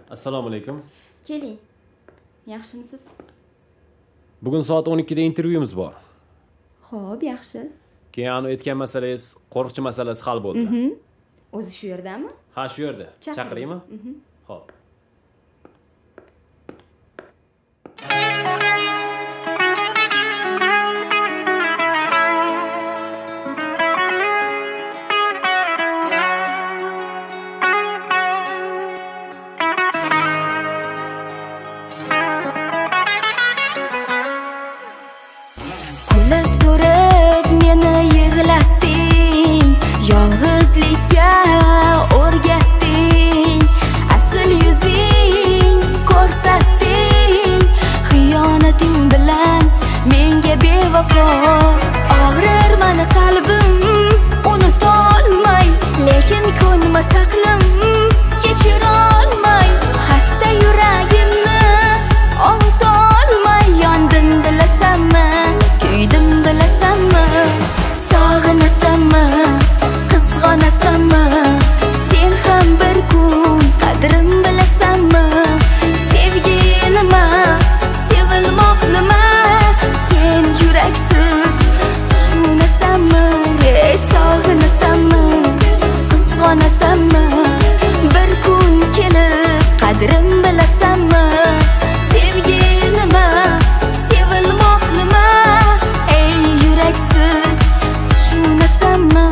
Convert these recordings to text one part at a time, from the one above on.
Assalomu alaykum. Keling. Yaxshimisiz? Bugun soat 12 da intervyumiz bor. Xo'p, yaxshi. Keyin aytgan masalangiz, qo'riqchi masalasi hal bo'ldi. O'zi shu yerdami? Ha, shu yerda. Chaqiraymi? Xo'p. Kulib turib meni yig'latding, yolg'izlikka o'rgatding, asl yuzing ko'rsatding, xiyonating bilan menga bevafo. Og'rir meni qalbim unutolmay, lekin ko'nmas aqlim kechirolmay, xasta yuragimni ovutolmay, yondim bilasanmi, kuydim bilasanmi, sog'inasanmi, qizg'onasanmi, sen ham bir kun qadrim bilasanmi, sevgi nima, sevilmoq nima, sen yuraksiz tushunasanmi, sog'inasanmi, qizg'onasanmi, bir kun kelib qadrim bilasanmi, sevgi nima, sevilmoq nima, ey yuraksiz tushunasanmi?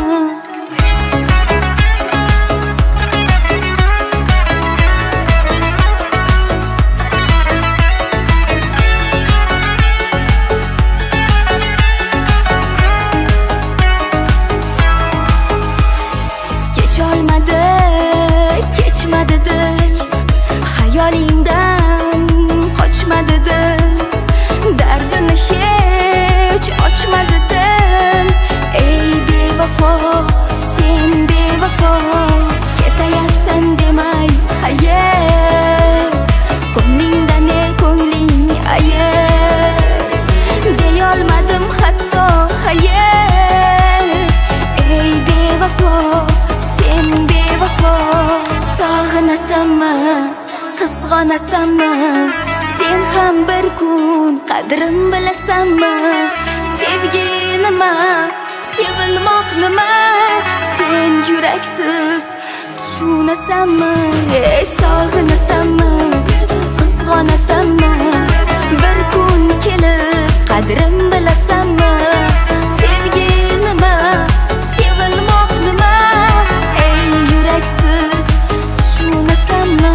Kecholmadi, kechmadi dil, xayolingdan qochmadi dil, dardini hech ochmadi dil, ey bevafo, sen bevafo, ketayapsan demay xayr, ko'nglingda ne ko'ngling ayer, deyolmadim hatto xayr, ey bevafo, sen bevafo, sog'inasanmi, qizg'onasanmi, sen ham bir kun qadrim bilasanmi, sevgi nima, sevilmoq nima, sen yuraksiz tushunasanmi, sog'inasanmi, qizg'onasanmi, bir kun kelib qadrim bilasanmi, sevgi nima, sevilmoq nima, ey yuraksiz tushunasanmi?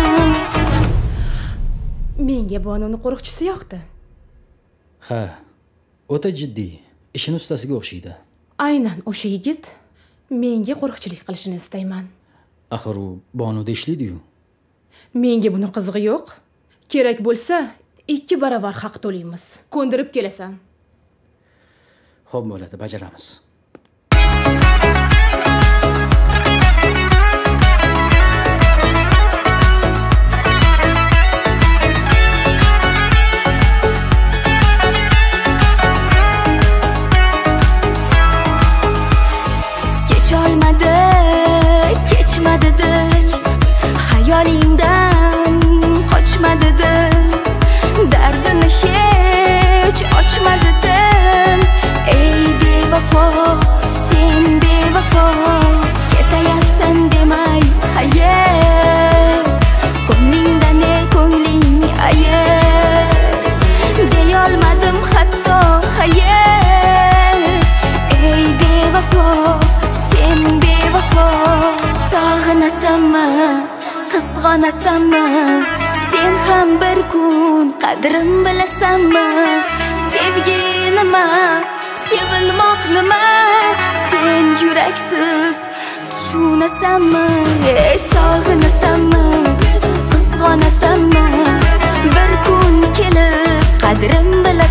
Menga Bonuni qo'riqchisi yoqdi. Ha, o'ta jiddiy, ishini ustasiga o'xshaydi. Aynan o'sha yigit menga qo'riqchilik qilishini istayman. Axir u Bonuda ishlaydi-yu. Menga buni qizig'i yo'q. Kerak bo'lsa, 2 baravar haq to'laymiz. Ko'ndirib kelasan. Xo'p bo'ladi, bajaramiz. Kecholmadi, kechmadi dil, xayolingdan qochmadi dil, dardini hech ochmadi dil, ey bevafo, sen bevafo, ketayapsan demay xayr, ko'nglingda ne ko'ngling ayer, deyolmadim hatto xayr, ey bevafo, sen bevafo, sog'inasanmi, qizg'onasanmi, sen ham bir kun qadrim bilasanmi, sevgi nima, sevilmoq nima, sen yuraksiz tushunasanmi, sog'inasanmi, qizg'onasanmi, bir kun kelib qadrim bilasanmi.